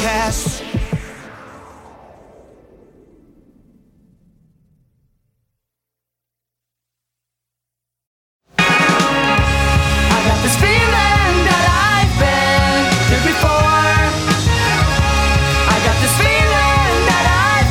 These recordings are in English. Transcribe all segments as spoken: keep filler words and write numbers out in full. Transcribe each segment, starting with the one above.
Podcast. I got this feeling that I've been here before. I got this feeling that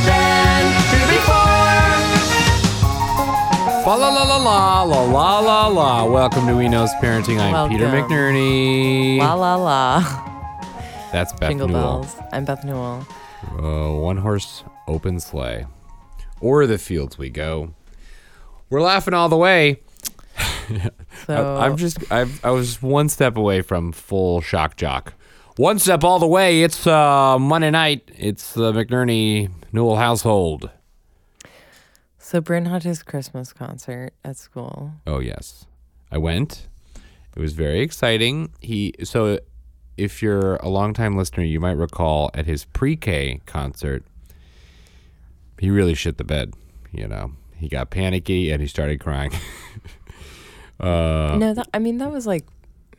I've been here before. La la la la la la la la la. Welcome to We Knows Parenting. I'm Welcome. Peter McNerney. La la la. That's Beth Jingle Newell. bells. I'm Beth Newell. Uh, one horse open sleigh. O'er the fields we go. We're laughing all the way. So I, I'm just. I've, I was one step away from full shock jock. One step all the way. It's uh, Monday night. It's the McNerney Newell household. So Bryn had his Christmas concert at school. Oh yes, I went. It was very exciting. He so, if you're a longtime listener, you might recall at his pre-K concert, he really shit the bed. You know, he got panicky and he started crying. uh, no, that, I mean that was like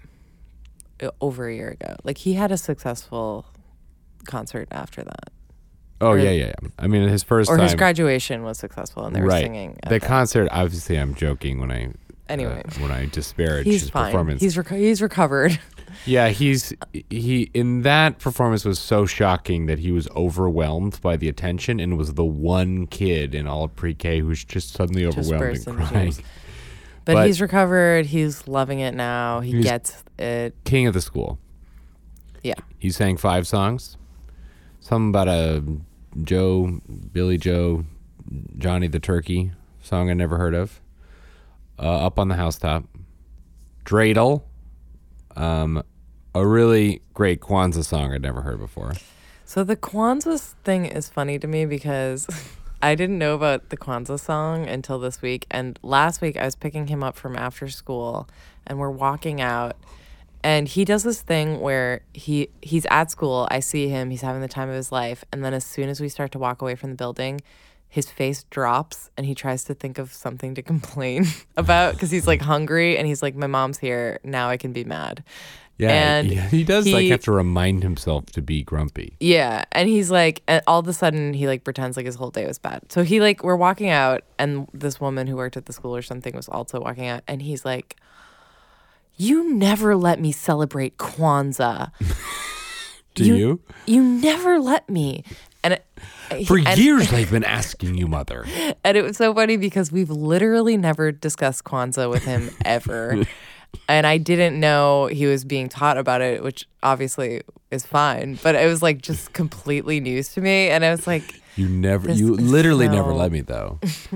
over a year ago. Like he had a successful concert after that. oh or- yeah, yeah, yeah. I mean, his first Or time. his graduation was successful and they were right. singing. At The that. concert. Obviously, I'm joking when I. Anyway. uh, when I disparage He's his fine. performance. He's reco- he's recovered. Yeah, he's he in that performance was so shocking that he was overwhelmed by the attention and was the one kid in all of pre-K who's just suddenly Just overwhelmed burst and into crying. tears. But, But- he's recovered. He's loving it now. He He's- gets it. King of the school. Yeah. He sang five songs. Something about a Joe, Billy Joe, Johnny the Turkey song I never heard of. Uh, Up on the Housetop. Dreidel. Um, a really great Kwanzaa song I'd never heard before. So the Kwanzaa thing is funny to me because I didn't know about the Kwanzaa song until this week. And last week I was picking him up from after school and we're walking out and he does this thing where he he's at school. I see him. He's having the time of his life. And then as soon as we start to walk away from the building, his face drops and he tries to think of something to complain about because he's like hungry and he's like, my mom's here. Now I can be mad. Yeah, And he, he does like he- have to remind himself to be grumpy. Yeah, and he's like, and all of a sudden he like pretends like his whole day was bad. So he like, we're walking out, and this woman who worked at the school or something was also walking out, and he's like, "You never let me celebrate Kwanzaa. Do You- you? You never let me." And it, For and, years I've been asking you, mother. and it was so funny because we've literally never discussed Kwanzaa with him ever. And I didn't know he was being taught about it, which obviously is fine. But it was like just completely news to me. And I was like, You never, This you is literally so- never let me though.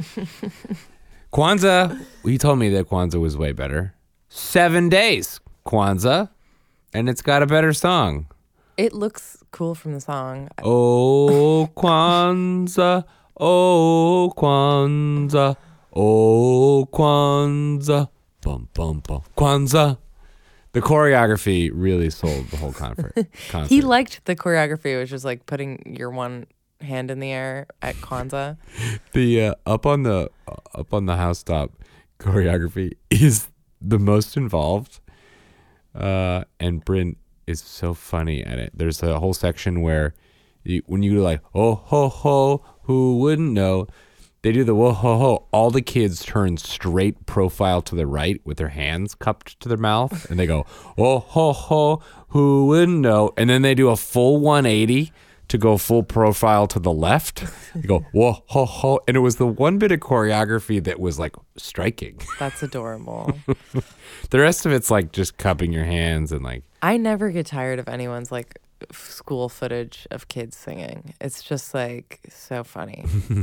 Kwanzaa, he told me that Kwanzaa was way better. Seven days, Kwanzaa, and it's got a better song. it looks cool from the song. Oh, Kwanzaa, oh, Kwanzaa, oh, Kwanzaa, bum, bum, bum, Kwanzaa. The choreography really sold the whole concert. concert. He liked the choreography, which was like putting your one hand in the air at Kwanzaa. The uh, up on the uh, up on the housetop choreography is the most involved, uh, and Bryn is so funny at it. There's a whole section where you, when you like oh ho ho, who wouldn't know? They do the whoa ho ho. All the kids turn straight profile to the right with their hands cupped to their mouth, and they go oh ho ho, who wouldn't know? And then they do a full one eighty to go full profile to the left. You go whoa ho ho, and it was the one bit of choreography that was like striking. That's adorable. The rest of it's like just cupping your hands and like I never get tired of anyone's like f- school footage of kids singing. It's just like so funny.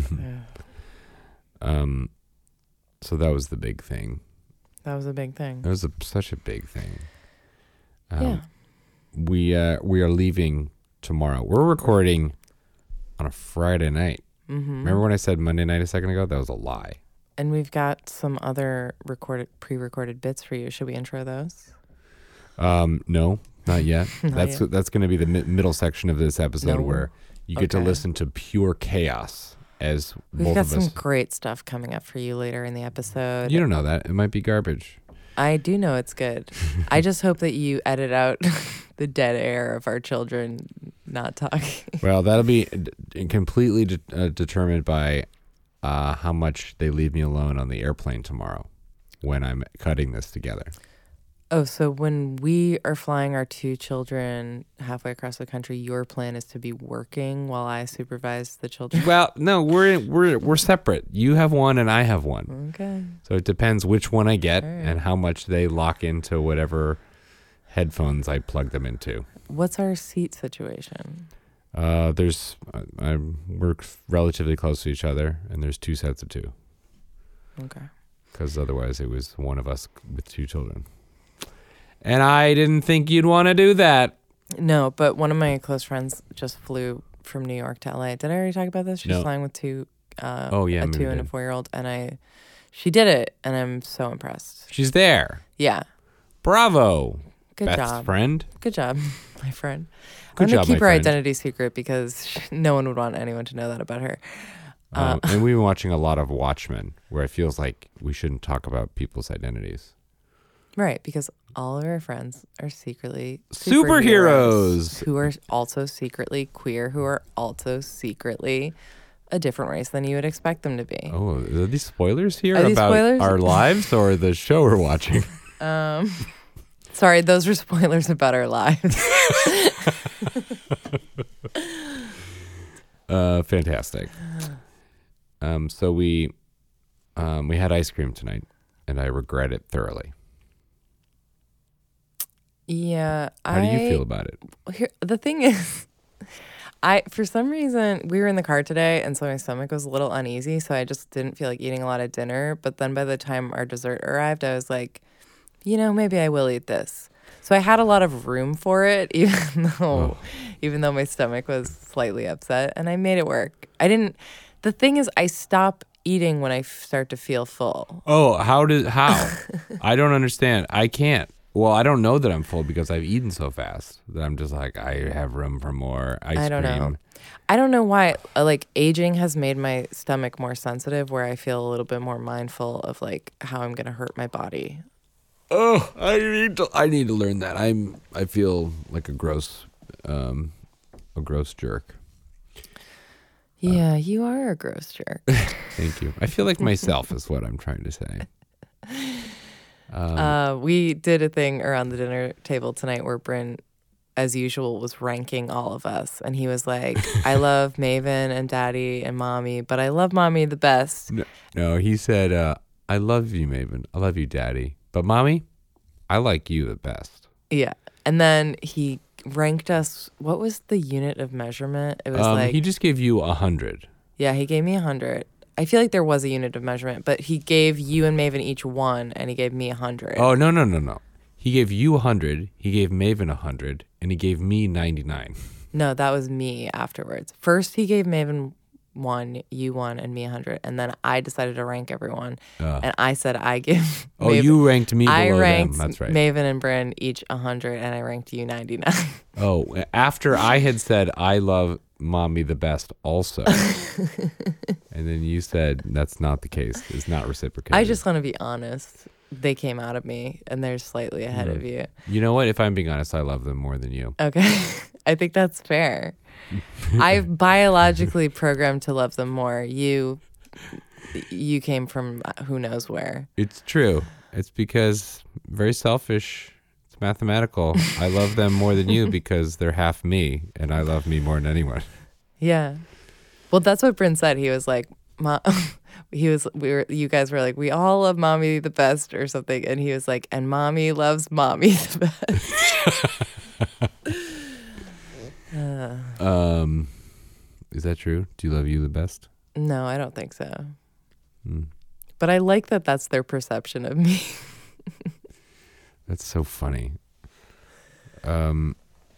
um. So that was the big thing. That was a big thing. That was a, such a big thing. Um, Yeah. We uh we are leaving tomorrow. We're recording on a Friday night. Mm-hmm. Remember when I said Monday night a second ago? That was a lie. And we've got some other recorded, pre-recorded bits for you. Should we intro those? Um, no, not yet. Not that's yet. that's going to be the mi- middle section of this episode No. where you get to Okay. listen to pure chaos as We've both got of some us. great stuff coming up for you later in the episode. You don't know that. It might be garbage. I do know it's good. I just hope that you edit out the dead air of our children not talking. Well, that'll be d- completely de- uh, determined by uh, how much they leave me alone on the airplane tomorrow when I'm cutting this together. Oh, so when we are flying our two children halfway across the country, your plan is to be working while I supervise the children? Well, no, we're we're we're separate. You have one and I have one. Okay. So it depends which one I get All right. and how much they lock into whatever headphones I plug them into. What's our seat situation? Uh, there's I, I work relatively close to each other, and there's two sets of two. Okay. Because otherwise, it was one of us with two children. And I didn't think you'd want to do that. No, but one of my close friends just flew from New York to L A. Did I already talk about this? She's No. flying with two, uh, Oh, yeah, a maybe two you and a did. four-year-old, and I, she did it, and I'm so impressed. She's there. Yeah, Bravo. good Best job. friend. Good job, my friend. Good I'm gonna job, keep my her friend. identity secret because no one would want anyone to know that about her. Uh, Um, and we've been watching a lot of Watchmen, where it feels like we shouldn't talk about people's identities. Right, because all of our friends are secretly Superheroes. who are also secretly queer, who are also secretly a different race than you would expect them to be. Oh, are these spoilers here Are these about spoilers? our lives or the show we're watching? Um, sorry, those were spoilers about our lives. Uh, fantastic. Um, so we, um, we had ice cream tonight, and I regret it thoroughly. Yeah, How I, do you feel about it? Here, the thing is, I for some reason we were in the car today, and so my stomach was a little uneasy, so I just didn't feel like eating a lot of dinner. But then by the time our dessert arrived, I was like, you know, maybe I will eat this. So I had a lot of room for it, even though, Oh. even though my stomach was slightly upset, and I made it work. I didn't. The thing is, I stop eating when I f- start to feel full. Oh, how did how? I don't understand. I can't. Well, I don't know that I'm full because I've eaten so fast that I'm just like I have room for more ice I don't cream. know. I don't know why. uh, Like aging has made my stomach more sensitive, where I feel a little bit more mindful of like how I'm gonna hurt my body. Oh, I need to. I need to learn that. I'm. I feel like a gross, um, a gross jerk. Yeah, you are a gross jerk. Thank you. I feel like myself is what I'm trying to say. Um, uh, we did a thing around the dinner table tonight where Bryn, as usual, was ranking all of us, and he was like, "I love Maven and Daddy and Mommy, but I love Mommy the best." no, no, he said, uh, "I love you, Maven. I love you, Daddy. But Mommy, I like you the best." Yeah, and then he ranked us. What was the unit of measurement? It was Um, like he just gave you a hundred. Yeah, he gave me a hundred. I feel like there was a unit of measurement, but he gave you and Maven each one, and he gave me a hundred. Oh no no no no! He gave you a hundred. He gave Maven a hundred, and he gave me ninety nine. No, that was me afterwards. First, he gave Maven one, you one, and me a hundred, and then I decided to rank everyone, Uh, and I said I give. oh, Maven, you ranked me below I ranked them. That's right. Maven and Bryn each a hundred, and I ranked you ninety nine. Oh, after I had said I love Mommy the best also. And then you said that's not the case. It's not reciprocated. I just want to be honest. They came out of me, and they're slightly ahead of you. You know what? If I'm being honest, I love them more than you. Okay. I think that's fair. I've biologically programmed to love them more. You you came from who knows where. It's true. It's because very selfish. It's mathematical. I love them more than you because they're half me, and I love me more than anyone. Yeah. Well, that's what Bryn said. He was like, "Mom," he was, we were, you guys were like, "We all love Mommy the best," or something. And he was like, "And Mommy loves Mommy the best." uh, Um, is that true? Do you love you the best? no, I don't think so. Hmm. But I like that that's their perception of me. That's so funny. Um.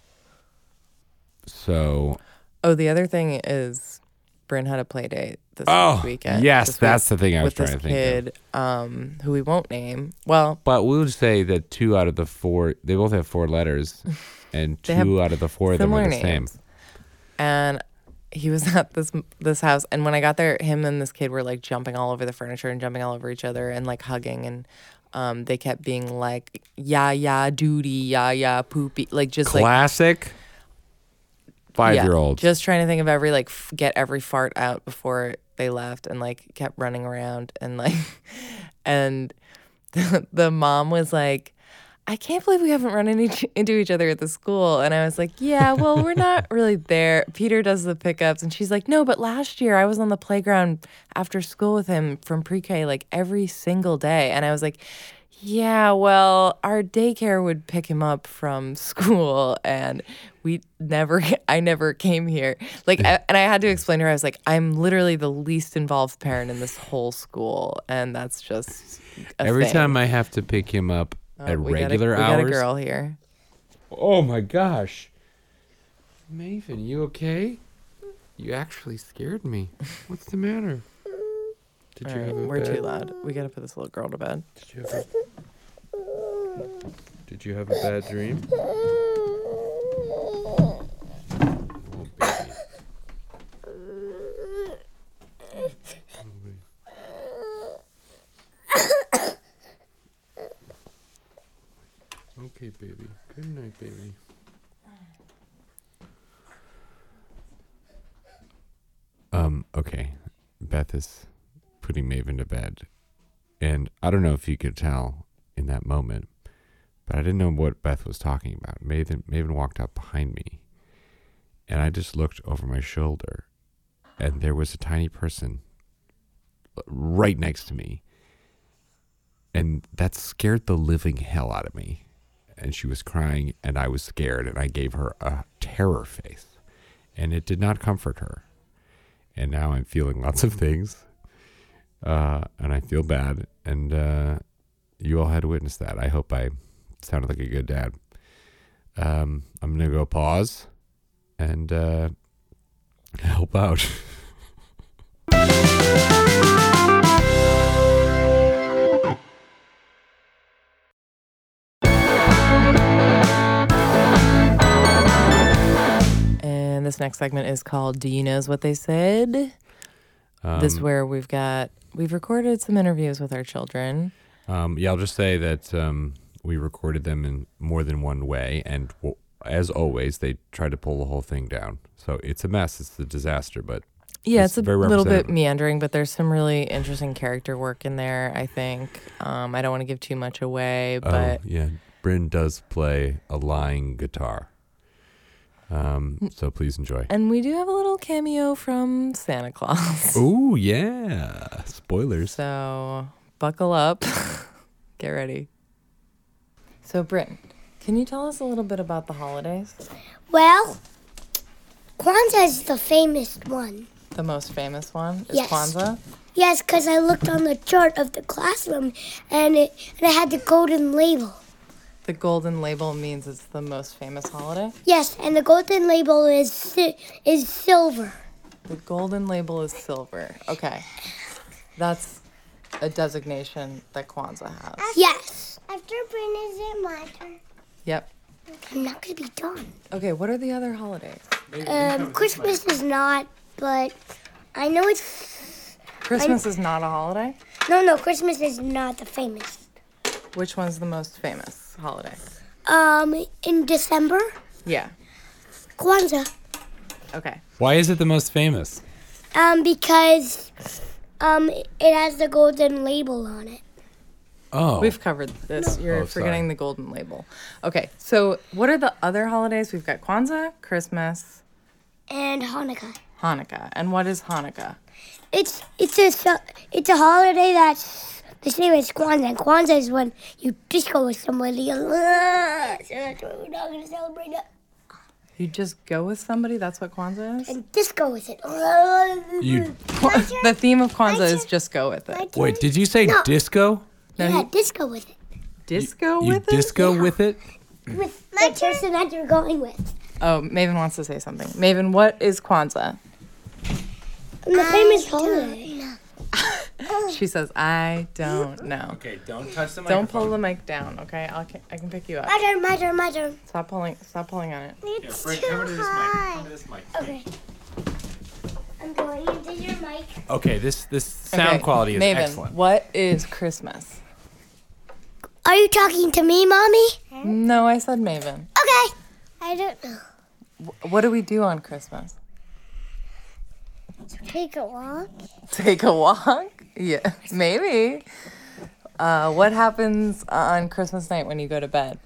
So. Oh, the other thing is, Bryn had a play date this Oh, weekend. yes, this that's week the thing I was with this trying to think of. kid, um, who we won't name. Well, But we'll just say that two out of the four, they both have four letters, and They have two out of the four of them are similar the same. names. And he was at this this house, and when I got there, him and this kid were like jumping all over the furniture and jumping all over each other and like hugging, and um, they kept being like, "Yeah, yeah, duty, yeah, yeah, poopy," like just like Classic. five-year-olds. Just trying to think of every like f- get every fart out before they left, and like kept running around and like, and the, the mom was like, I can't believe we haven't run in each, into each other at the school. And I was like, yeah, well, we're not really there. Peter does the pickups. And she's like, no, but last year I was on the playground after school with him from pre-K like every single day. And I was like, yeah, well, our daycare would pick him up from school and we never, I never came here. Like, I, and I had to explain to her, I was like, I'm literally the least involved parent in this whole school. And that's just a Every thing. time I have to pick him up Oh, at we regular got a, we hours. got a girl here. Oh my gosh. Maven, you okay? You actually scared me. What's the matter? Did All you right, have a we're bad, too loud. We gotta put this little girl to bed. Did you have a, did you have a bad dream? Oh, baby. Okay, baby. Good night, baby. Um, okay. Beth is putting Maven to bed. And I don't know if you could tell in that moment, but I didn't know what Beth was talking about. Maven, Maven walked up behind me, and I just looked over my shoulder, and there was a tiny person right next to me. And that scared the living hell out of me. And she was crying, and I was scared, and I gave her a terror face. And it did not comfort her. And now I'm feeling lots of things. Uh, and I feel bad. And uh, you all had to witness that. I hope I sounded like a good dad. Um, I'm going to go pause and uh, help out. And this next segment is called Do You Knows What They Said? Um, This is where we've got, we've recorded some interviews with our children. Um, yeah, I'll just say that um, we recorded them in more than one way, and w- as always, they tried to pull the whole thing down. So it's a mess. It's a disaster, but Yeah, it's it's, a very little bit representative. meandering, but there's some really interesting character work in there, I think. Um, I don't want to give too much away, but oh, yeah, Bryn does play a lying guitar. Um, so please enjoy. and we do have a little cameo from Santa Claus. Oh yeah, spoilers. So buckle up. Get ready. So, Bryn, can you tell us a little bit about the holidays? Well, Kwanzaa is the famous one. The most famous one is Yes. Kwanzaa. Yes, because I looked on the chart of the classroom and it, and it had the golden label. The golden label means it's the most famous holiday. Yes, and the golden label is si- is silver. The golden label is silver. Okay. That's a designation that Kwanzaa has. Yes. After Bryn, is it my turn? Yep. I'm not going to be done. Okay, what are the other holidays? Um, Christmas is not, but I know it's... Christmas is not a holiday. No, no, Christmas is not the famous. Which one's the most famous holiday? Um, in December, Yeah. Kwanzaa. Okay. Why is it the most famous? Um, because um, it has the golden label on it. Oh, We've covered this. You're Oh, forgetting sorry. the golden label. Okay, so what are the other holidays? We've got Kwanzaa, Christmas, And Hanukkah. Hanukkah. And what is Hanukkah? It's it's a ce- it's a holiday that's the same as Kwanzaa. And Kwanzaa is when you disco with somebody. So that's why we're not gonna celebrate it. You just go with somebody? That's what Kwanzaa is? And disco with it. you The theme of Kwanzaa is just go with it. wait. Did you say No. disco? No, yeah, you- disco with it. Disco You with it? disco with it? With the person that you're going with. Oh, Maven wants to say something. Maven, what is Kwanzaa? And the famous holiday. She says, I don't know. Okay, don't touch the Don't pull the mic down, okay? I'll, I can pick you up. My turn, my turn, my turn. Stop pulling. Stop pulling on it. It's too high. Okay. I'm going into your mic. Okay, this this sound Okay, quality is Maven, excellent. what is Christmas? Are you talking to me, Mommy? No, I said Maven. Okay. I don't know. Wh- What do we do on Christmas? Take a walk. Take a walk? Yeah, maybe. Uh, what happens on Christmas night when you go to bed?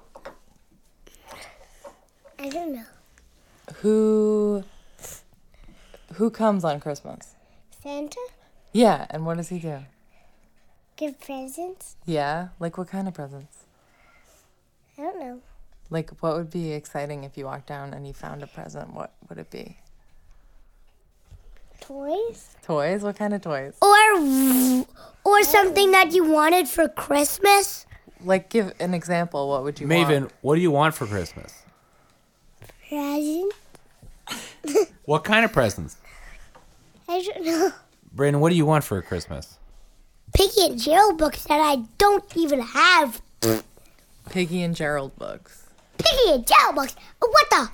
I don't know. Who who comes on Christmas? Santa? Yeah, and what does he do? Give presents? Yeah, like what kind of presents? I don't know. Like what would be exciting if you walked down and you found a present? What would it be? Toys? Toys? What kind of toys? Or or something that you wanted for Christmas? Like give an example. What would you Maven, want? what do you want for Christmas? Present? What kind of presents? I don't know. Brandon, what do you want for Christmas? Piggy and Gerald books that I don't even have. Piggy and Gerald books. Piggy and Gerald books? What the?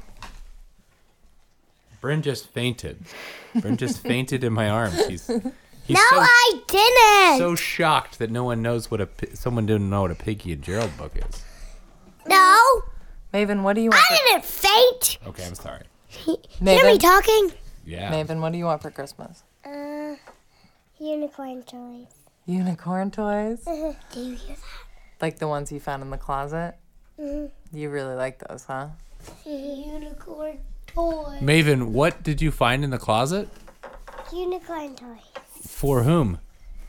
Bryn just fainted. Bryn just fainted in my arms. He's he's No, so, I didn't. so shocked that no one knows what a pi- someone didn't know what a Piggy and Gerald book is. no, Maven, what do you want? I didn't faint. Okay, I'm sorry. Hear me Maven? talking? Yeah. Maven, what do you want for Christmas? Uh, unicorn toys. Unicorn toys? Do you hear that? Like the ones you found in the closet? Mhm. You really like those, huh? Unicorn toys. Maven, what did you find in the closet? Unicorn toys. For whom?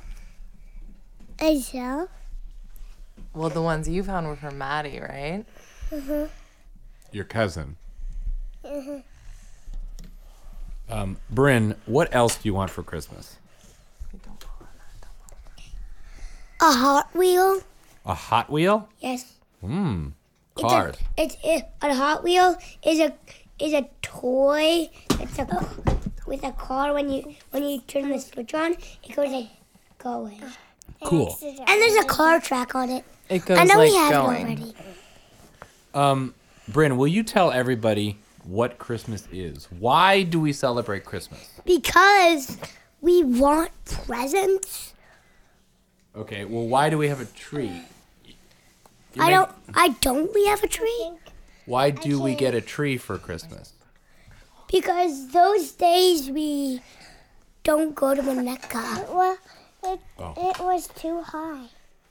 Myself. Well, the ones you found were for Maddie, right? Your cousin. Um, Bryn, what else do you want for Christmas? A Hot Wheel. A Hot Wheel? Yes. Hmm. It's Cars. A, it's it, a Hot Wheel is a is a toy. It's a with a car. When you when you turn the switch on, it goes like going. Cool. And there's a car track on it. It goes I know like we have going. it already. Um, Bryn, will you tell everybody what Christmas is? Why do we celebrate Christmas? Because we want presents. Okay, well, why do we have a tree? You I make- don't. I don't. We have a tree Why do we get a tree for Christmas? because those days we don't go to Mecca. Well, it Oh. it was too high.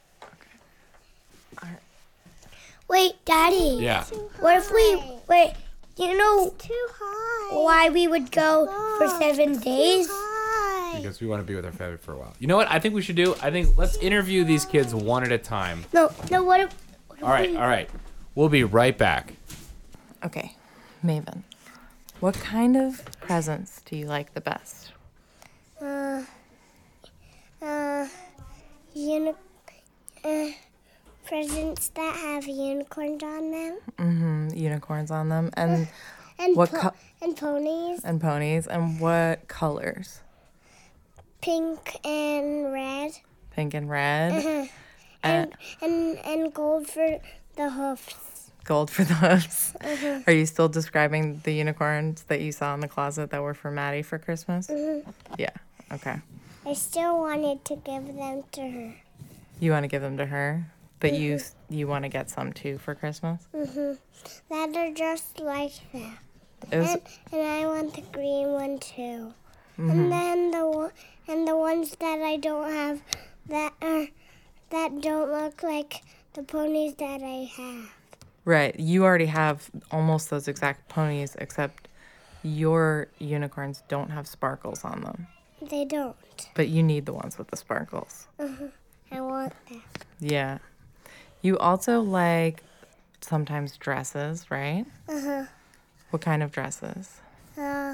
Wait, Daddy. Yeah. What if we wait? You know Too high. why we would go for seven days? High. Because we want to be with our family for a while. You know what I think we should do? I think let's interview these kids one at a time. No, no. What if? What if All right, we- all right. We'll be right back. Okay, Maven, what kind of presents do you like the best? Uh, uh, uni- uh, presents that have unicorns on them Mm-hmm. Unicorns on them and and What po- co- and ponies, and ponies. And what colors? pink and red, Pink and red. Uh-huh. And and and gold for the hoofs. gold for the hoofs. Uh-huh. Are you still describing the unicorns that you saw in the closet that were for Maddie for Christmas? Mm-hmm. Yeah. Okay. I still wanted to give them to her. You want to give them to her, but you Mm-hmm. you want to get some too for Christmas. That are just like that. It was And, and I want the green one too. Mm-hmm. And then the one and the ones that I don't have that are that don't look like the ponies that I have. right. You already have almost those exact ponies, except your unicorns don't have sparkles on them. They don't. But you need the ones with the sparkles. I want them. Yeah. You also like sometimes dresses, right? Uh huh. What kind of dresses? Uh,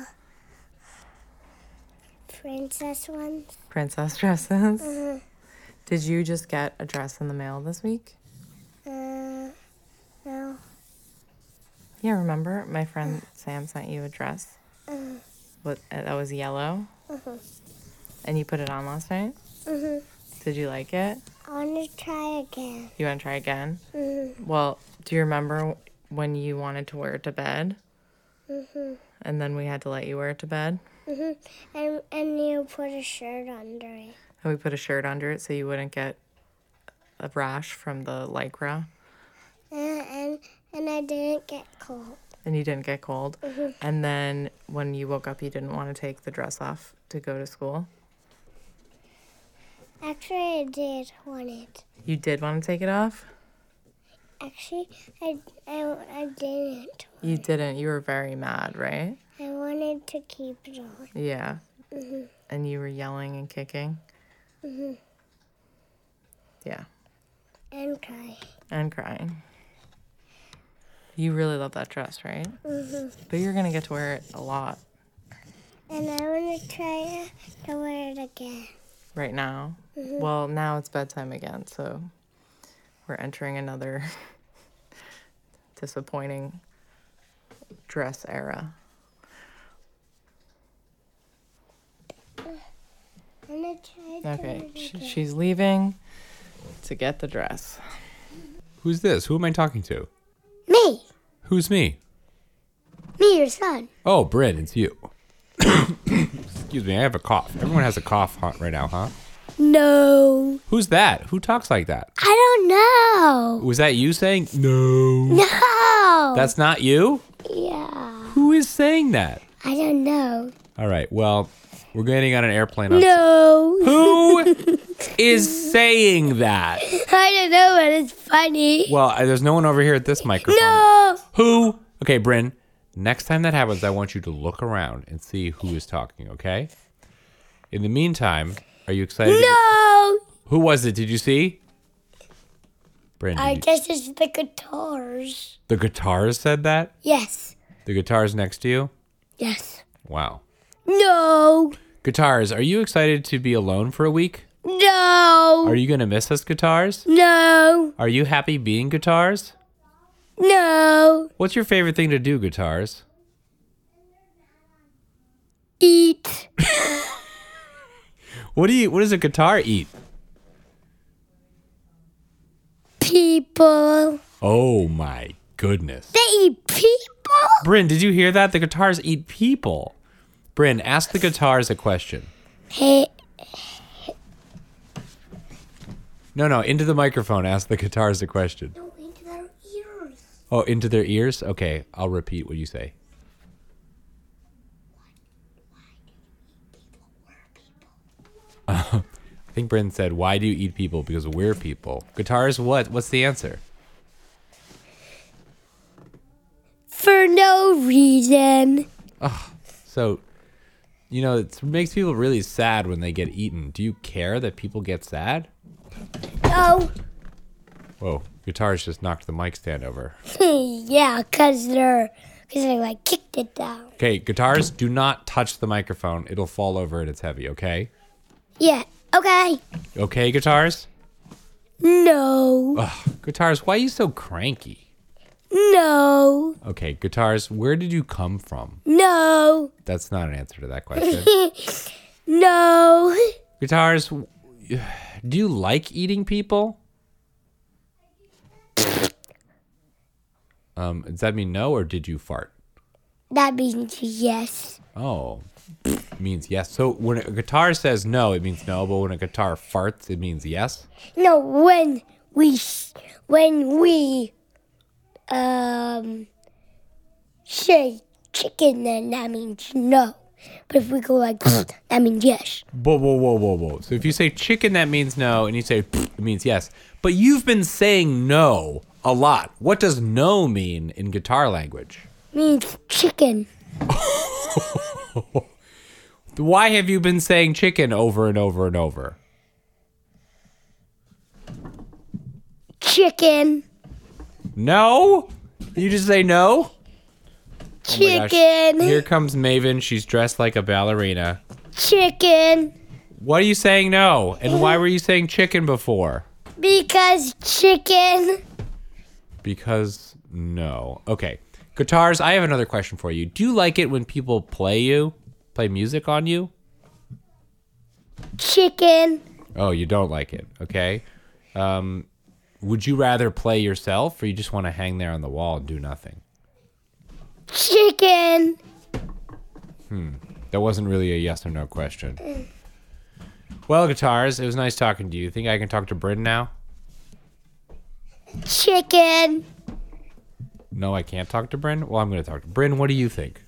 princess ones. Princess dresses. Uh, Did you just get a dress in the mail this week? uh, no. Yeah, remember my friend Sam sent you a dress? Uh, What uh, that was yellow? uh-huh. And you put it on last night? Uh-huh. Did you like it? I want to try again. You want to try again? Uh, Well, do you remember when you wanted to wear it to bed? uh-huh. And then we had to let you wear it to bed? Uh-huh. And and you put a shirt under it. And we put a shirt under it so you wouldn't get a rash from the lycra. Uh, and and I didn't get cold. And you didn't get cold. Mm-hmm. And then when you woke up, you didn't want to take the dress off to go to school. Actually, I did want it. You did want to take it off? Actually, I, I, I didn't. You didn't. You were very mad, right? I wanted to keep it on. Yeah. Mm-hmm. And you were yelling and kicking? Mm-hmm. Yeah. And crying. And crying. You really love that dress, right? Mm-hmm. But you're going to get to wear it a lot And I want to try to wear it again. right now. Mhm. Well, now it's bedtime again, so we're entering another disappointing dress era. I'm going to try to Okay, wear it sh- again. she's leaving to get the dress. Who's this? Who am I talking to? Me. Who's me? Me, your son. Oh, Bryn, it's you. Excuse me, I have a cough. Everyone has a cough huh, right now, huh? No. Who's that? Who talks like that? I don't know. Was that you saying no? No. That's not you? Yeah. Who is saying that? I don't know. All right, well, we're getting on an airplane. On No. Who is saying that? I don't know, but it's funny. Well, uh, there's no one over here at this microphone. No. Who? Okay, Bryn, next time that happens, I want you to look around and see who is talking, okay? In the meantime, are you excited? to- No. Who was it? Did you see? Bryn, did I you- guess it's the guitars. the guitars said that? Yes. The guitars next to you? Yes. Wow. No. Guitars, are you excited to be alone for a week? No. Are you going to miss us, Guitars? No. Are you happy being Guitars? No. What's your favorite thing to do, Guitars? Eat. What do you? What does a guitar eat? People. Oh my goodness. They eat people? Bryn, did you hear that? The guitars eat people. Bryn, ask the guitars a question. Hey. No, no, into the microphone. Ask the guitars a question. No, into their ears. Oh, into their ears? Okay, I'll repeat what you say. I think Bryn said, why do you eat people? Because we're people. Guitars, what? What's the answer? For no reason. So, you know, it makes people really sad when they get eaten. Do you care that people get sad? No. Whoa, guitars just knocked the mic stand over. Yeah, because they're, because they like kicked it down. Okay, guitars, do not touch the microphone. It'll fall over and it's heavy, okay? Yeah. Okay. Okay, guitars? No. Ugh, guitars, why are you so cranky? No. Okay, guitars, where did you come from? No. That's not an answer to that question. No. Guitars, do you like eating people? Um, does that mean no, or did you fart? That means yes. Oh, means yes. So when a guitar says no, it means no, but when a guitar farts, it means yes? No, when we, when we, um, say chicken, then that means no. But if we go like, that means yes. Whoa, whoa, whoa, whoa, whoa. So if you say chicken, that means no, and you say it means yes. But you've been saying no a lot. What does no mean in guitar language? Means chicken. Why have you been saying chicken over and over and over? Chicken. No? You just say no? Oh my gosh. Chicken. Here comes Maven. She's dressed like a ballerina. Chicken. What are you saying no? And why were you saying chicken before? Because chicken. Because no. Okay. Guitars, I have another question for you. Do you like it when people play you? Play music on you? Chicken. Oh, you don't like it. Okay. Um, would you rather play yourself, or you just want to hang there on the wall and do nothing? Chicken. That wasn't really a yes or no question. Well, Guitars, it was nice talking to you. Think I can talk to Bryn now? Chicken. No, I can't talk to Bryn? Well, I'm going to talk to Bryn. What do you think?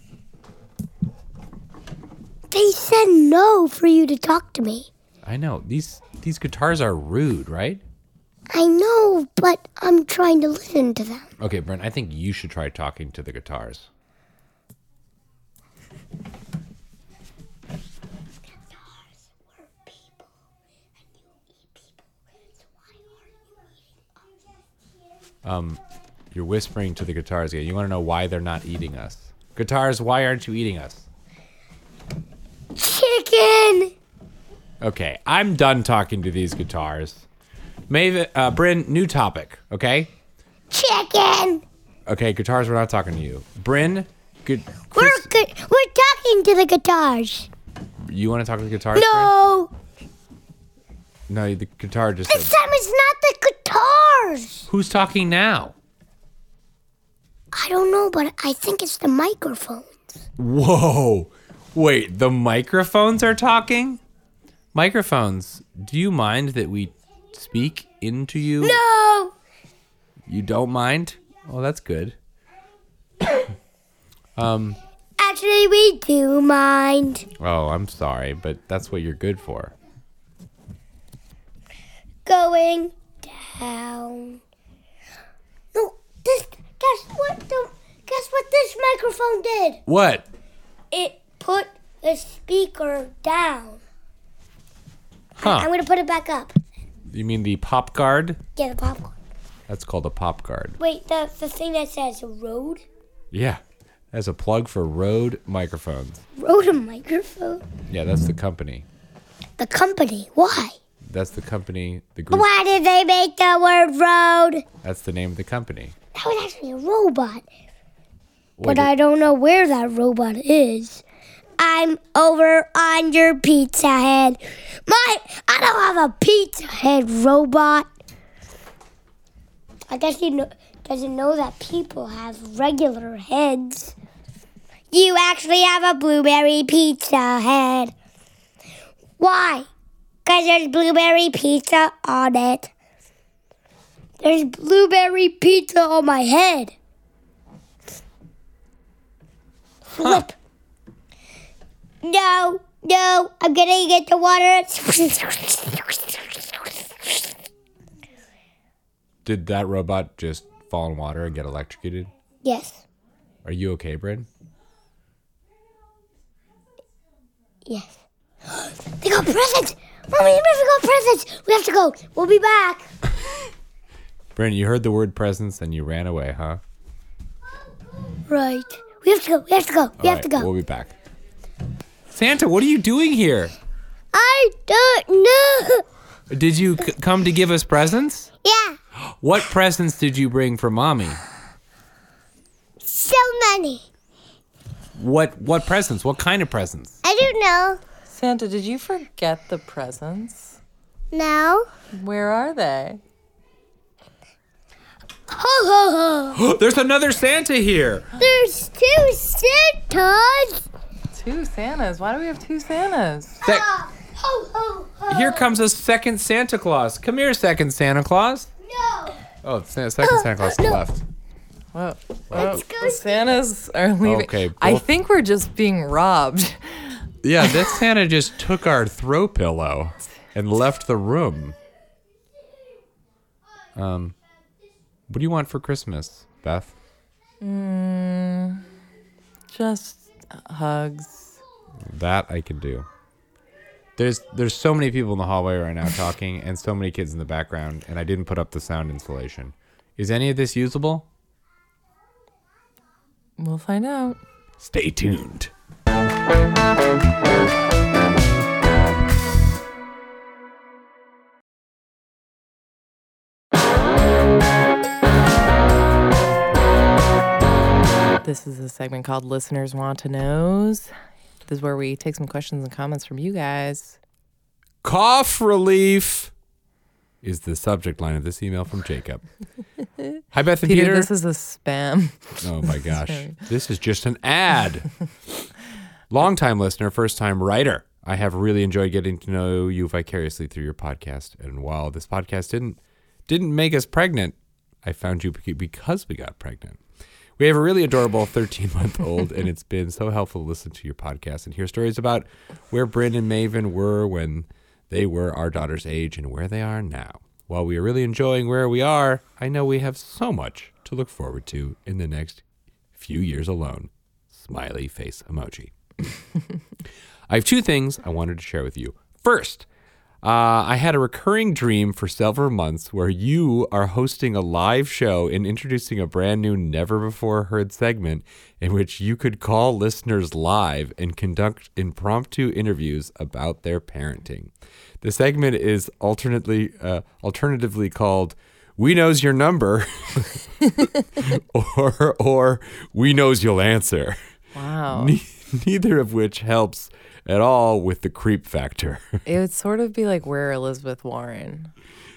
They said no for you to talk to me. I know. These these guitars are rude, right? I know, but I'm trying to listen to them. Okay, Bryn, I think you should try talking to the guitars. Um, you're whispering to the guitars again. You want to know why they're not eating us. Guitars, why aren't you eating us? Chicken! Okay, I'm done talking to these guitars. Maven, uh, Bryn, new topic, okay? Chicken! Okay, guitars, we're not talking to you. Bryn, good. We're good. We're talking to the guitars. You want to talk to the guitars? No! Bryn? No, the guitar just This said. time it's not the guitars! Who's talking now? I don't know, but I think it's the microphones. Whoa. Wait, the microphones are talking? Microphones, do you mind that we speak into you? No! You don't mind? Oh, that's good. um. Actually, we do mind. Oh, I'm sorry, but that's what you're good for. Going down. No, this. Guess what? The guess what this microphone did? What? It put the speaker down. Huh. I'm gonna put it back up. You mean the pop guard? Yeah, the popcorn. That's called a pop guard. Wait, the the thing that says Rode. Yeah. As a plug for Rode microphones. Rode a microphone. Yeah, that's the company. The company. Why? That's the company. The group. Why did they make the word Rode? That's the name of the company. That was actually a robot. What But I don't know where that robot is. I'm over on your pizza head. My, I don't have a pizza head, robot. I guess he know, doesn't know that people have regular heads. You actually have a blueberry pizza head. Why? Because there's blueberry pizza on it. There's blueberry pizza on my head. Flip. No, no, I'm gonna get the water. Did that robot just fall in water and get electrocuted? Yes, Are you okay, Bryn? yes. They got presents! Mommy, we got presents! We have to go. We'll be back. Bryn, you heard the word presents and you ran away, huh? Right. We have to go. We have to go. We All have to right, go. We'll be back. Santa, what are you doing here? I don't know. Did you c- come to give us presents? Yeah, What presents did you bring for Mommy? So many. What what presents? What kind of presents? I don't know. Santa, did you forget the presents? No. Where are they? ho ho ho. There's another Santa here. There's two Santas. Two Santas. Why do we have two Santas? Sec- Ho ho ho. here comes a second Santa Claus. Come here, second Santa Claus. No. Oh, Sa- second Santa Claus to the left. Whoa. Let's go. The Santas are leaving. Okay, I both- think we're just being robbed. Yeah, this Santa just took our throw pillow and left the room. Um, what do you want for Christmas, Beth? Mm, just hugs. That I can do. There's there's so many people in the hallway right now talking, and so many kids in the background, and I didn't put up the sound insulation. Is any of this usable? We'll find out. Stay tuned. This is a segment called Listeners Want to Knows. This is where we take some questions and comments from you guys. Cough relief is the subject line of this email from Jacob. Hi, Beth and Peter, Peter. this is a spam. Oh my gosh. Sorry. This is just an ad. Long-time listener, first-time writer. I have really enjoyed getting to know you vicariously through your podcast. And while this podcast didn't didn't make us pregnant, I found you beca- because we got pregnant. We have a really adorable thirteen-month-old, and it's been so helpful to listen to your podcast and hear stories about where Bryn and Maven were when they were our daughter's age and where they are now. While we are really enjoying where we are, I know we have so much to look forward to in the next few years alone. Smiley face emoji. I have two things I wanted to share with you. First, uh, I had a recurring dream for several months where you are hosting a live show and introducing a brand new never-before-heard segment in which you could call listeners live and conduct impromptu interviews about their parenting. The segment is alternately, uh, alternatively called "We Knows Your Number" or or "We Knows You'll Answer." Wow. Ne- neither of which helps at all with the creep factor. It would sort of be like Where Elizabeth Warren.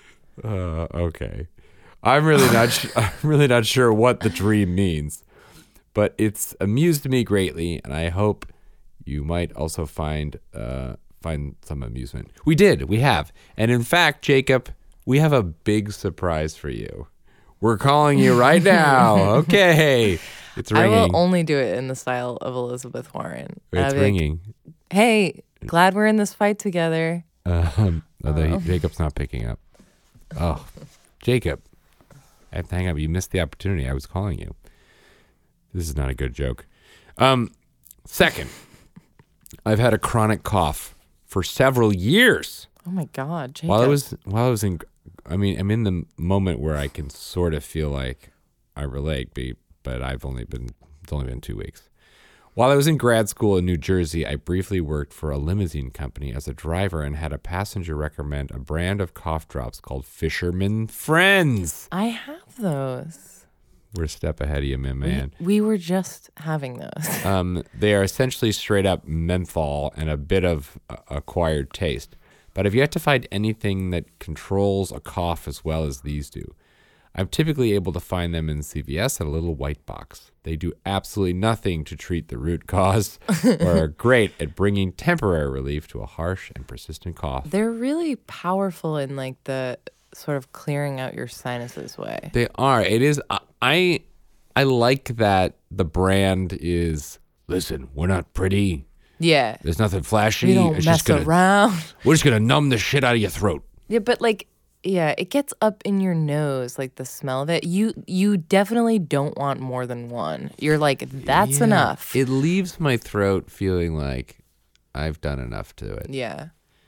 Uh, okay, I'm really not. Sh- I'm really not sure what the dream means, but it's amused me greatly, and I hope you might also find uh, find some amusement. We did. We have, and in fact, Jacob, we have a big surprise for you. We're calling you right now. Okay, it's ringing. I will only do it in the style of Elizabeth Warren. It's I'll be like, ringing. hey, glad we're in this fight together. Um, although he- Jacob's not picking up. Oh, Jacob, I have to hang up. You missed the opportunity. I was calling you. This is not a good joke. Um, second, I've had a chronic cough for several years. Oh my God, Jacob. While I was while I was in, I mean, I'm in the moment where I can sort of feel like I relate, be- but I've only been it's only been two weeks. While I was in grad school in New Jersey, I briefly worked for a limousine company as a driver and had a passenger recommend a brand of cough drops called Fisherman Friends. I have those. We're a step ahead of you, my man. We were just having those. Um, they are essentially straight up menthol and a bit of uh, acquired taste. But I've yet to find anything that controls a cough as well as these do. I'm typically able to find them in C V S at a little white box. They do absolutely nothing to treat the root cause or are great at bringing temporary relief to a harsh and persistent cough. They're really powerful in like the sort of clearing out your sinuses way. They are. It is. I I like that the brand is, listen, we're not pretty. Yeah. There's nothing flashy. We don't it's mess just gonna, around. We're just going to numb the shit out of your throat. Yeah, but like, yeah, it gets up in your nose, like the smell of it. You you definitely don't want more than one. You're like, that's Yeah. enough. It leaves my throat feeling like I've done enough to it. yeah.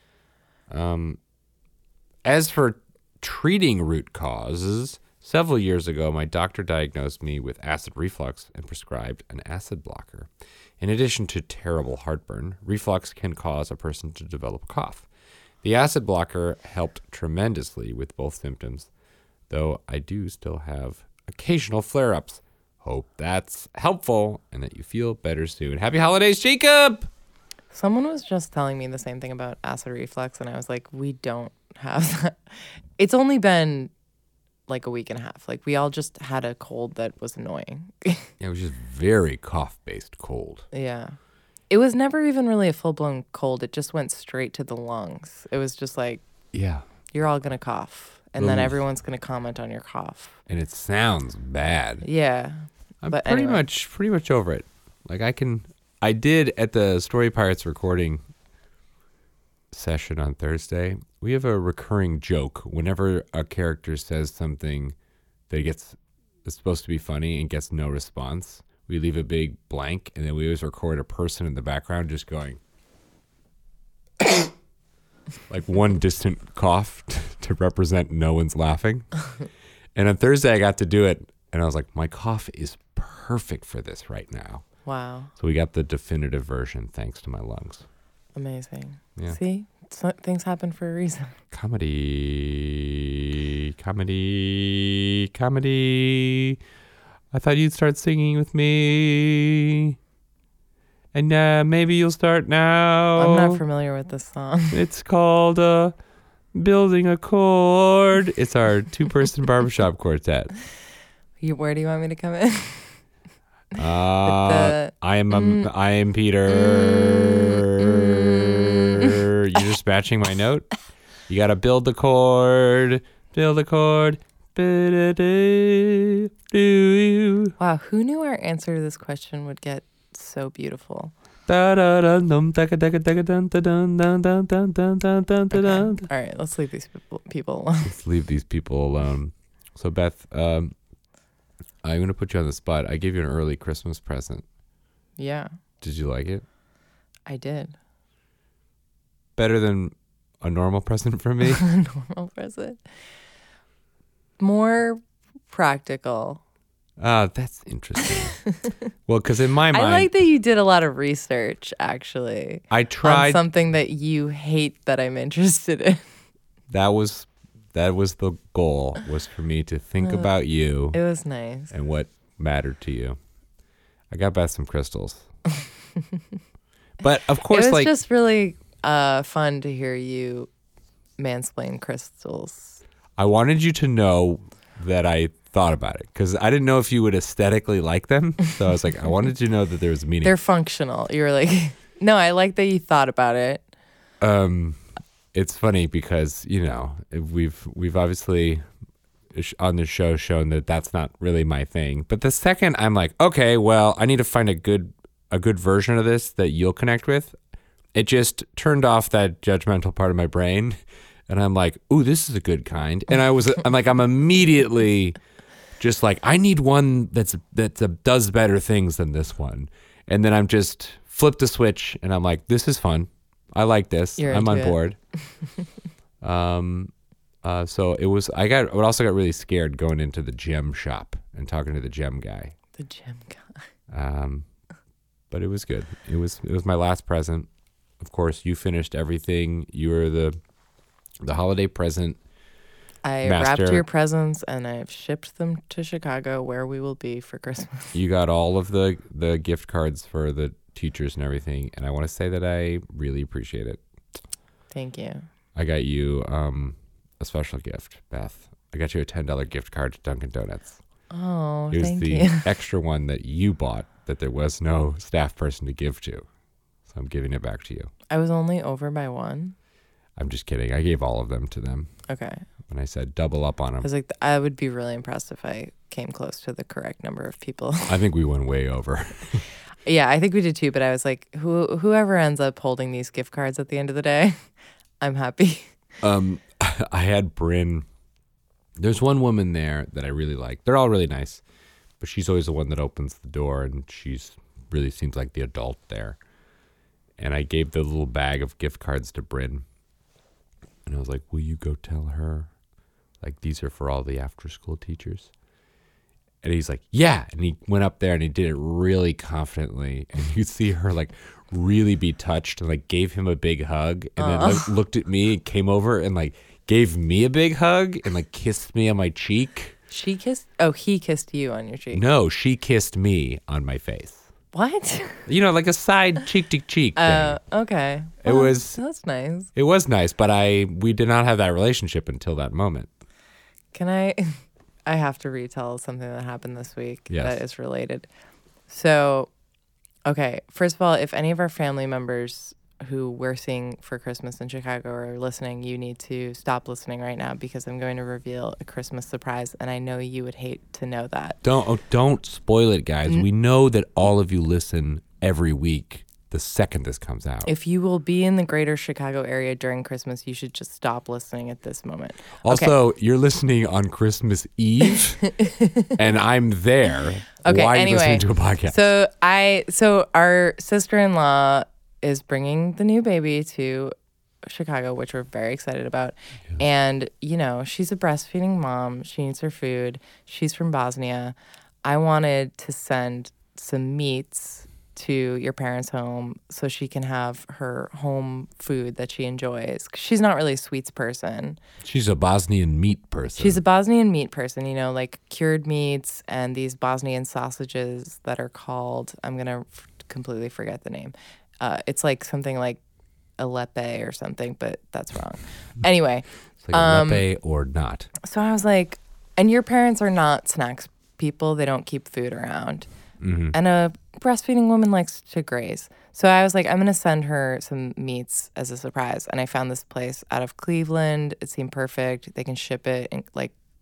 Um, as for treating root causes, several years ago, my doctor diagnosed me with acid reflux and prescribed an acid blocker. In addition to terrible heartburn, reflux can cause a person to develop a cough. The acid blocker helped tremendously with both symptoms, though I do still have occasional flare-ups. Hope that's helpful and that you feel better soon. Happy holidays, Jacob! Someone was just telling me the same thing about acid reflux, and I was like, we don't have that. It's only been like a week and a half. Like, we all just had a cold that was annoying. Yeah, it was just very cough-based cold. Yeah. It was never even really a full-blown cold. It just went straight to the lungs. It was just like, Yeah. you're all going to cough. And then Oof. everyone's going to comment on your cough. And it sounds bad. Yeah. I'm But pretty anyway. much pretty much over it. Like I can I did at the Story Pirates recording session on Thursday. We have a recurring joke whenever a character says something that gets is supposed to be funny and gets no response. We leave a big blank and then we always record a person in the background just going like one distant cough to represent no one's laughing. And on Thursday I got to do it and I was like, my cough is perfect for this right now. Wow. So we got the definitive version thanks to my lungs. Amazing. Yeah. See? So, things happen for a reason. Comedy, comedy, comedy. I thought you'd start singing with me. And uh, maybe you'll start now. I'm not familiar with this song. It's called uh, Building a Chord. It's our two-person barbershop quartet. You, where do you want me to come in? Uh, the- I am um, I am Peter. You're just matching my note. You gotta build the chord, build the chord, birthday to you. Wow, who knew our answer to this question would get so beautiful? Da da da dum da da da da dun da dun dun dun dun dun dun dun Okay. dun. All right, let's leave these people, people alone. Let's leave these people alone. So Beth, um, I'm gonna put you on the spot. I gave you an early Christmas present. Yeah, Did you like it? I did. Better than a normal present from me? Normal present. More practical. Ah, that's interesting. Well, because in my mind, I like that you did a lot of research, actually, I on tried. something that you hate that I'm interested in. That was that was the goal. Was for me to think Uh, about you It was nice. and what mattered to you. I got Beth some crystals, but of It course, was like just really uh, fun to hear you mansplain crystals. I wanted you to know that I thought about it because I didn't know if you would aesthetically like them. So I was like, I wanted to know that there was meaning. They're functional. You were like, no, I like that you thought about it. Um, it's funny because you know we've we've obviously sh- on the show shown that that's not really my thing. But the second I'm like, okay, well, I need to find a good a good version of this that you'll connect with. It just turned off that judgmental part of my brain, and I'm like, ooh, this is a good kind. And I was I'm like I'm immediately just like I need one that's that does better things than this one. And then I'm just flip the switch, and I'm like, this is fun. I like this. You're I'm on into it. board. um, uh, so it was. I got. I also got really scared going into the gem shop and talking to the gem guy. The gem guy. Um, but it was good. It was. It was my last present. Of course, you finished everything. You were the the holiday present. I Master. wrapped your presents and I've shipped them to Chicago, where we will be for Christmas. You got all of the the gift cards for the teachers and everything, and I want to say that I really appreciate it. Thank you. I got you um, a special gift, Beth. I got you a ten dollar gift card to Dunkin' Donuts. Oh, It was thank the you. extra one that you bought that there was no staff person to give to. So I'm giving it back to you. I was only over by one. I'm just kidding. I gave all of them to them. Okay. And I said double up on I them. was like, I would be really impressed if I came close to the correct number of people. I think we went way over. Yeah, I think we did too, but I was like, who whoever ends up holding these gift cards at the end of the day, I'm happy. Um, I had Bryn. There's one woman there that I really like. They're all really nice, but she's always the one that opens the door, and she's really seems like the adult there. And I gave the little bag of gift cards to Bryn, and I was like, "Will you go tell her, like these are for all the after-school teachers?" And he's like, "Yeah," and he went up there and he did it really confidently, and you see her like really be touched and like gave him a big hug, and then like, looked at me, came over and like gave me a big hug and like kissed me on my cheek. She kissed. Oh, he kissed you on your cheek. No, she kissed me on my face. What? You know, like a side cheek to cheek thing. Uh, okay. It Well, was- That's nice. It was nice, but I we did not have that relationship until that moment. Can I? I have to retell something that happened this week Yes. that is related. So, okay. First of all, if any of our family members who we're seeing for Christmas in Chicago are listening, you need to stop listening right now because I'm going to reveal a Christmas surprise, and I know you would hate to know that. Don't oh, don't spoil it, guys. We know that all of you listen every week. The second this comes out. If you will be in the greater Chicago area during Christmas, you should just stop listening at this moment. Also, you're listening on Christmas Eve, and I'm there. Okay, Why are you anyway, listening to a podcast? So I, so our sister-in-law is bringing the new baby to Chicago, which we're very excited about. And you know, she's a breastfeeding mom. She needs her food. She's from Bosnia. I wanted to send some meats to your parents' home so she can have her home food that she enjoys. 'Cause she's not really a sweets person. She's a Bosnian meat person. She's a Bosnian meat person, you know, like cured meats and these Bosnian sausages that are called, I'm going to f- completely forget the name. Uh, it's like something like Alepe or something, but that's wrong. Anyway, It's like um, a lepe or not. so I was like, and your parents are not snacks people. They don't keep food around. Mm-hmm. And a breastfeeding woman likes to graze. So I was like, I'm going to send her some meats as a surprise. And I found this place out of Cleveland. It seemed perfect. They can ship it in like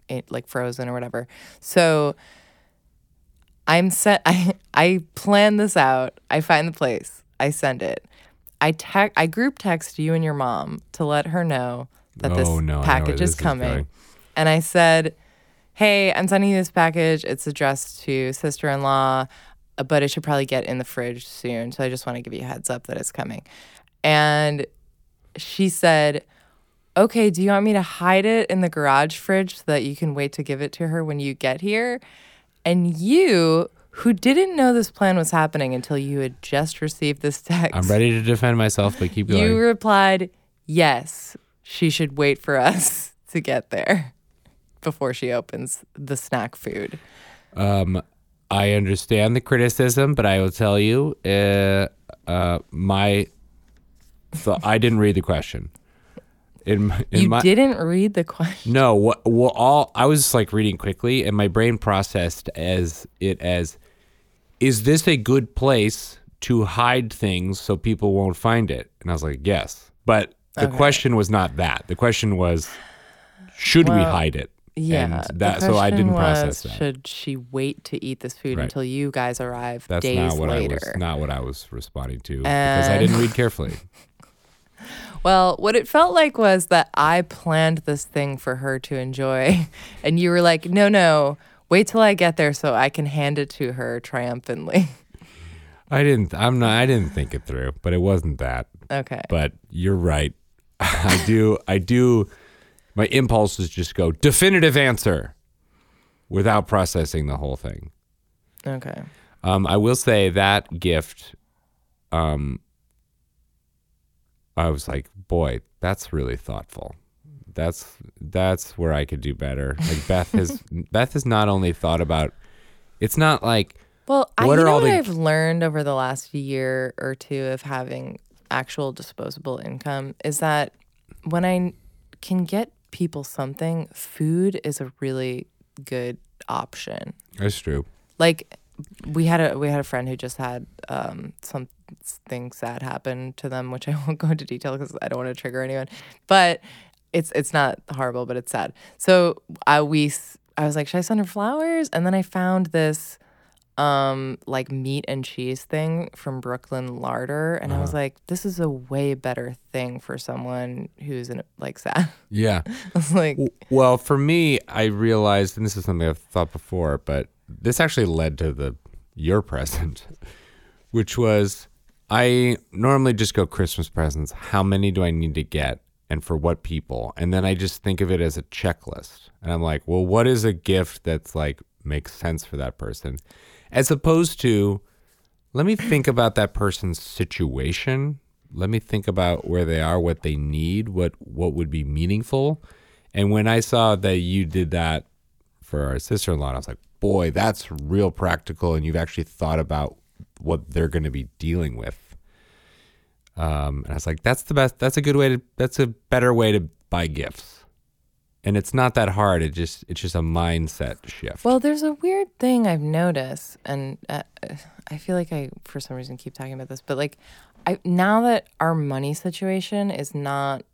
it, like frozen or whatever. So I'm set. I I plan this out. I find the place. I send it. I tech. I group text you and your mom to let her know that this Oh, no, I know where package this is is coming. going. And I said, "Hey, I'm sending you this package. It's addressed to sister-in-law, uh, but it should probably get in the fridge soon. So I just want to give you a heads up that it's coming." And she said, "Okay, do you want me to hide it in the garage fridge so that you can wait to give it to her when you get here?" And you, who didn't know this plan was happening until you had just received this text, I'm ready to defend myself, but keep going. you replied, "Yes, she should wait for us to get there before she opens the snack food." Um, I understand the criticism, but I will tell you, uh, uh, my, so I didn't read the question. In, my- in You my, didn't read the question. No, what, well, all I was like reading quickly, and my brain processed as it as, is this a good place to hide things so people won't find it? And I was like, yes. But the Okay. question was not that. The question was, should we Well, hide it? Yeah. And the that, so I question didn't was, process that. Should she wait to eat this food Right. until you guys arrive That's days not what later? I was not what I was responding to because I And- didn't read carefully. Well, what it felt like was that I planned this thing for her to enjoy, and you were like, "No, no, wait till I get there so I can hand it to her triumphantly." I didn't. I'm not. I didn't think it through, but it wasn't that. Okay. But you're right. I do. I do. My impulse is just go definitive answer, without processing the whole thing. Okay. Um, I will say that gift. Um, I was like, boy, that's really thoughtful. That's that's where I could do better. Like Beth has Beth has not only thought about. It's not like. Well, I, What you are know all what the- I've learned over the last year or two of having actual disposable income is that when I can get people something, food is a really good option. That's true. Like we had a we had a friend who just had um, something sad happen to them, which I won't go into detail because I don't want to trigger anyone. But it's it's not horrible, but it's sad. So I we s- I was like, should I send her flowers? And then I found this um like meat and cheese thing from Brooklyn Larder, and I was like, this is a way better thing for someone who's in like sad. Yeah. I was like, W- Well, for me, I realized, and this is something I've thought before, but this actually led to the your present, which was I normally just go Christmas presents. How many do I need to get, and for what people? And then I just think of it as a checklist, and I'm like, well, what is a gift that's like makes sense for that person, as opposed to let me think about that person's situation. Let me think about where they are, what they need, what what would be meaningful. And when I saw that you did that for our sister-in-law, I was like, boy, that's real practical, and you've actually thought about what they're going to be dealing with. Um, and I was like, that's the best. That's a good way to. That's a better way to buy gifts. And it's not that hard. It just it's just a mindset shift. well, there's a weird thing I've noticed, and uh, I feel like I, for some reason, keep talking about this, but like, I now that our money situation is not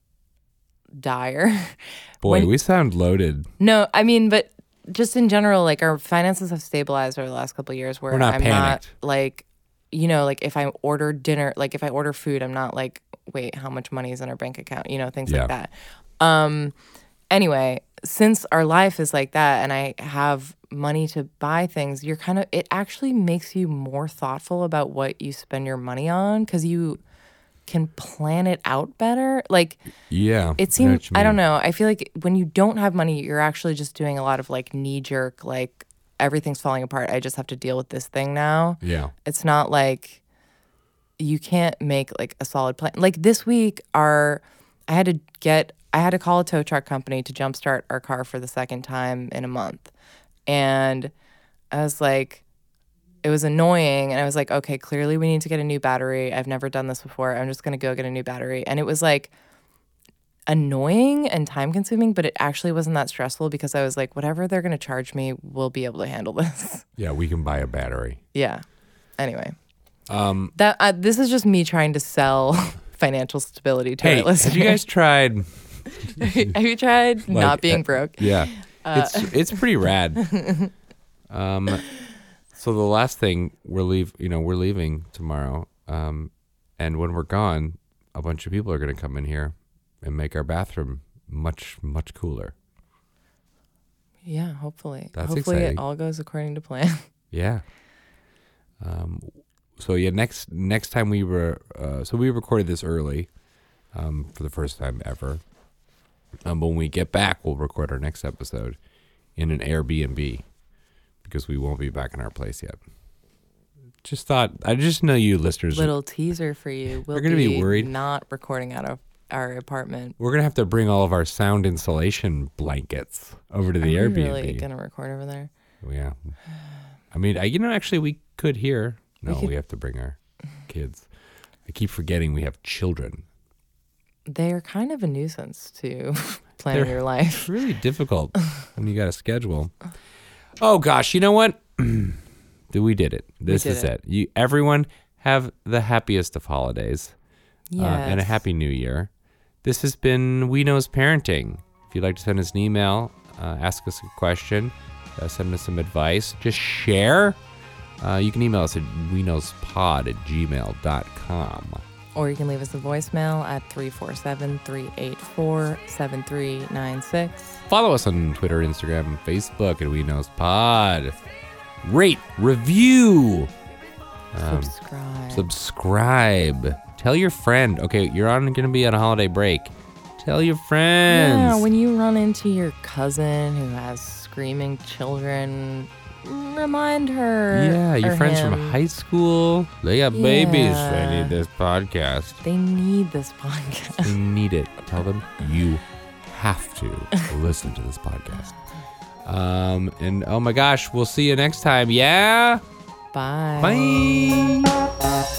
dire. boy, when- we sound loaded. No, I mean, but just in general, like our finances have stabilized over the last couple of years where We're not I'm panicked. not like, you know, like if I order dinner, like if I order food, I'm not like, wait, how much money is in our bank account? You know, things Yeah. like that. Um, anyway, since our life is like that and I have money to buy things, you're kind of, it actually makes you more thoughtful about what you spend your money on because you can plan it out better. Like, Yeah. I know it seems, what you I don't mean. know. I feel like when you don't have money, you're actually just doing a lot of like knee jerk, like everything's falling apart. I just have to deal with this thing now. Yeah. It's not like you can't make like a solid plan. Like this week, our, I had to get, I had to call a tow truck company to jumpstart our car for the second time in a month. And I was like, it was annoying. And I was like, okay, clearly we need to get a new battery. I've never done this before. I'm just going to go get a new battery. And it was like annoying and time consuming, but it actually wasn't that stressful because I was like, whatever they're going to charge me, we'll be able to handle this. Yeah, we can buy a battery. Yeah. Anyway, Um, that uh, this is just me trying to sell financial stability to hey, our listeners. have you guys tried? have you tried not like, being uh, broke? Yeah. Uh, it's it's pretty rad. Um, so the last thing we're leave, you know, we're leaving tomorrow. Um, and when we're gone, a bunch of people are going to come in here and make our bathroom much much cooler. Yeah, hopefully. That's hopefully exciting. it all goes according to plan. Yeah. Um. So yeah, next next time we were, uh, so we recorded this early, um, for the first time ever. Um, but when we get back, we'll record our next episode in an Airbnb because we won't be back in our place yet. Just thought, I just know you listeners. Little teaser for you. We'll You're gonna be be worried. not recording out of our apartment. We're gonna have to bring all of our sound insulation blankets over to the Are Airbnb. we really gonna record over there? Yeah. I mean, I, you know, actually, we could here. No, We we, could- have to bring our kids. I keep forgetting we have children. They are kind of a nuisance to planning They're- your life. It's really difficult when you got a schedule. Oh gosh, you know what? We did it. This did is it. it. You, everyone, have the happiest of holidays, Yeah. uh, and a happy New Year. This has been We Knows Parenting. If you'd like to send us an email, uh, ask us a question, uh, send us some advice, just share. Uh, you can email us at we knows pod at gmail dot com. Or you can leave us a voicemail at three four seven, three eight four, seven three nine six. Follow us on Twitter, Instagram, Facebook at We Knows Pod. Rate, review, um, Subscribe. subscribe. Tell your friend. Okay, you're on going to be on a holiday break. Tell your friends. Yeah, when you run into your cousin who has screaming children, remind her. yeah, your or friends him, from high school. They got babies. Yeah. They need this podcast. They need this podcast. They need it. Tell them you have to listen to this podcast. Um, and oh my gosh, we'll see you next time. Yeah. Bye. Bye.